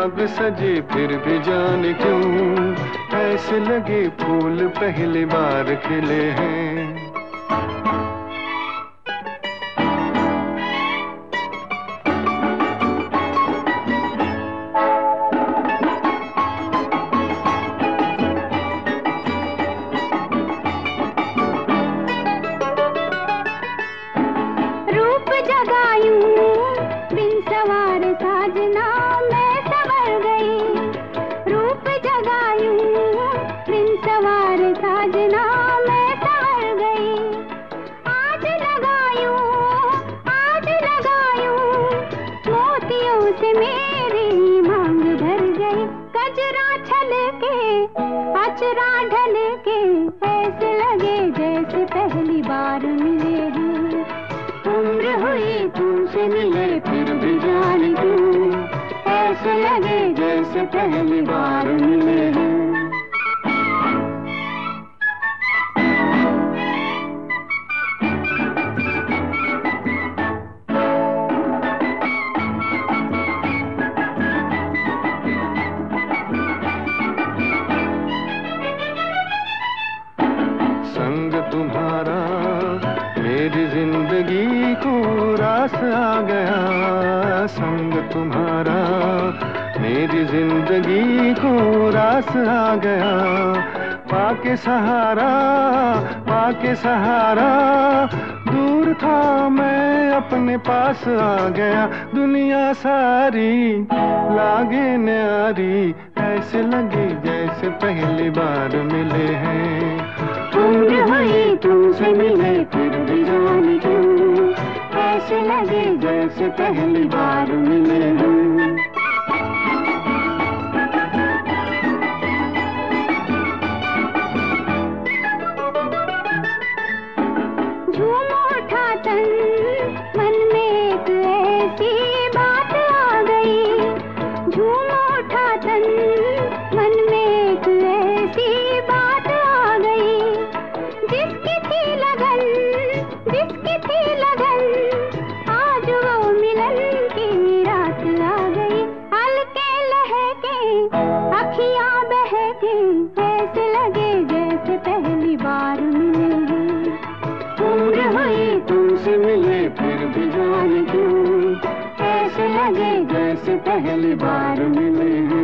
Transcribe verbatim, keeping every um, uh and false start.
बाग सजे फिर भी जाने क्यों ऐसे लगे फूल पहली बार खिले हैं। अचरा ढल के ऐसे लगे जैसे पहली बार मिले हैं। उम्र हुई तुमसे मिले फिर भी जाने क्यों ऐसे लगे जैसे पहली बार मिले हैं। संग तुम्हारा मेरी जिंदगी को रास आ गया, संग तुम्हारा मेरी जिंदगी को रास आ गया। पाके सहारा पाके सहारा दूर था मैं अपने पास आ गया। दुनिया सारी लागे न्यारी ऐसे लगे जैसे पहली बार मिले हैं। उम्र हुई तुमसे मिले फिर भी जाने क्यों ऐसे लगे जैसे पहली बार मिले हैं। झूम उठा तन मन में एक ऐसी बात आ गई। झूम उठा तन मन में एक ऐसी बात आ गई। जिसकी थी लगन जिसकी थी लगन आज वो मिलन की रात आ गई। हल्के लहके अखियां बहके ऐसे लगे जैसे पहली बार मिले हैं। उम्र हुई तुमसे मिले फिर भी जाने क्यों ऐसे लगे जैसे पहली बार मिले हैं।